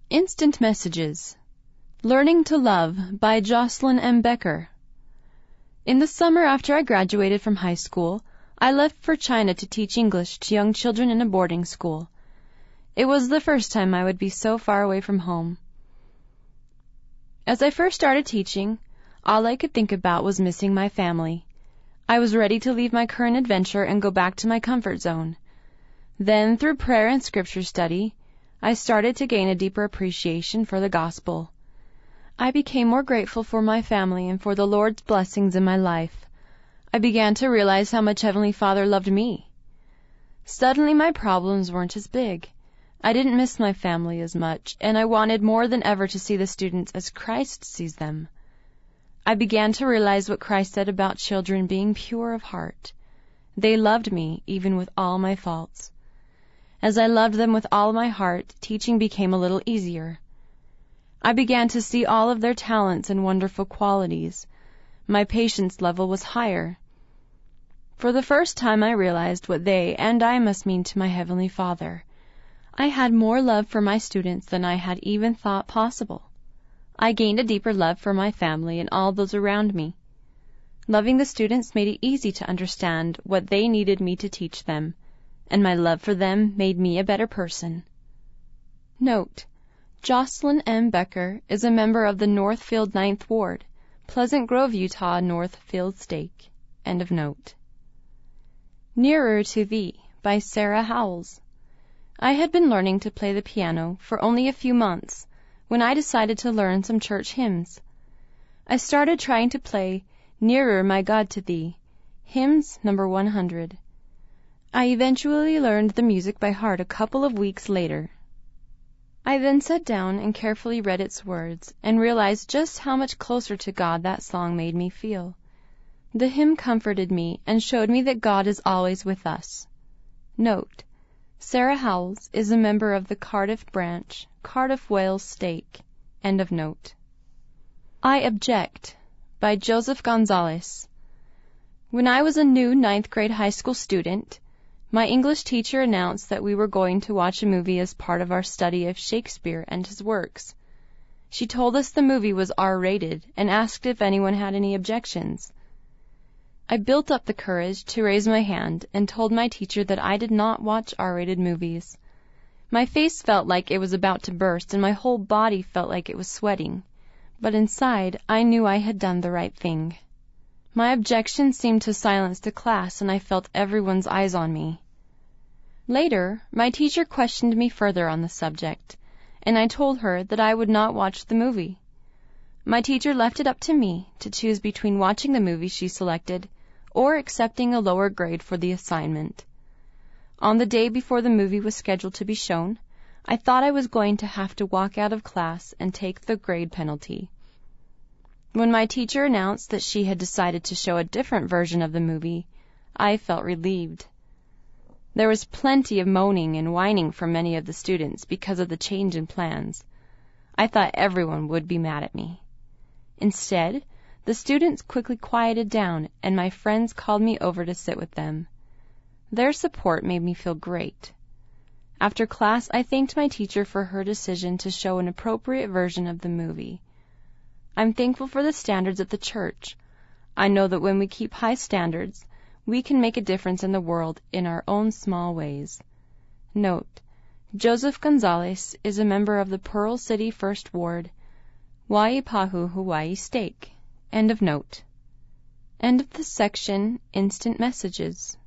Instant Messages. Learning to Love by Jocelyn M. Becker. In the summer after I graduated from high school, I left for China to teach English to young children in a boarding school. It was the first time I would be so far away from home. As I first started teaching, all I could think about was missing my family. I was ready to leave my current adventure and go back to my comfort zone. Then, through prayer and scripture study, I started to gain a deeper appreciation for the gospel. I became more grateful for my family and for the Lord's blessings in my life. I began to realize how much Heavenly Father loved me. Suddenly my problems weren't as big. I didn't miss my family as much, and I wanted more than ever to see the students as Christ sees them. I began to realize what Christ said about children being pure of heart. They loved me even with all my faults. As I loved them with all my heart, teaching became a little easier. I began to see all of their talents and wonderful qualities. My patience level was higher. For the first time I realized what they and I must mean to my Heavenly Father. I had more love for my students than I had even thought possible. I gained a deeper love for my family and all those around me. Loving the students made it easy to understand what they needed me to teach them, and my love for them made me a better person. Note: Jocelyn M. Becker is a member of the Northfield 9th Ward, Pleasant Grove, Utah, Northfield Stake. End of note. Nearer to Thee by Sarah Howells. I had been learning to play the piano for only a few months when I decided to learn some church hymns. I started trying to play Nearer, My God, to Thee, hymns number 100. I eventually learned the music by heart a couple of weeks later. I then sat down and carefully read its words and realized just how much closer to God that song made me feel. The hymn comforted me and showed me that God is always with us. Note: Sarah Howells is a member of the Cardiff branch, Cardiff, Wales Stake. End of note. I Object by Joseph Gonzalez. When I was a new 9th grade high school student, my English teacher announced that we were going to watch a movie as part of our study of Shakespeare and his works. She told us the movie was R-rated and asked if anyone had any objections. I built up the courage to raise my hand and told my teacher that I did not watch R-rated movies. My face felt like it was about to burst and my whole body felt like it was sweating, but inside I knew I had done the right thing. My objection seemed to silence the class, and I felt everyone's eyes on me. Later, my teacher questioned me further on the subject, and I told her that I would not watch the movie. My teacher left it up to me to choose between watching the movie she selected or accepting a lower grade for the assignment. On the day before the movie was scheduled to be shown, I thought I was going to have to walk out of class and take the grade penalty. When my teacher announced that she had decided to show a different version of the movie, I felt relieved. There was plenty of moaning and whining from many of the students because of the change in plans. I thought everyone would be mad at me. Instead, the students quickly quieted down, and my friends called me over to sit with them. Their support made me feel great. After class, I thanked my teacher for her decision to show an appropriate version of the movie. I'm thankful for the standards of the church. I know that when we keep high standards, we can make a difference in the world in our own small ways. Note: Joseph Gonzalez is a member of the Pearl City 1st Ward, Waipahu, Hawaii Stake. End of note. End of the section, Instant Messages.